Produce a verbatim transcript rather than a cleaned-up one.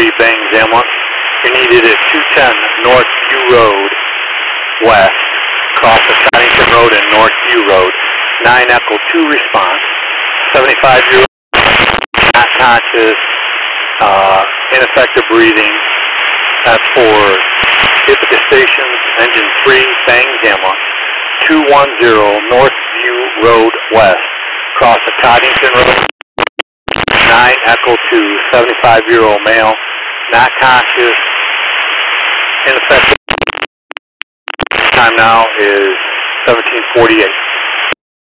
three, Bangs Inlet. You're needed at two ten North View Road West, across the Cottington Road and North View Road. nine Echo two response. seventy-five year old, not conscious, uh, ineffective breathing. That's for Ithaca Stations, engine three, Bangs Inlet. two ten North View Road West, across the Cottington Road. nine Echo two, seventy-five year old male, not conscious, ineffective. Time now is seventeen forty-eight.